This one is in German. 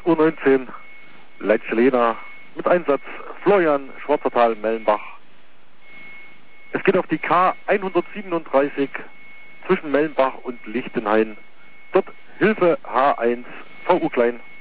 U19 Leitschelena mit Einsatz Florian Schwarzertal-Mellenbach. Es geht auf die K137 zwischen Mellenbach und Lichtenhain. Dort Hilfe H1 VU Klein.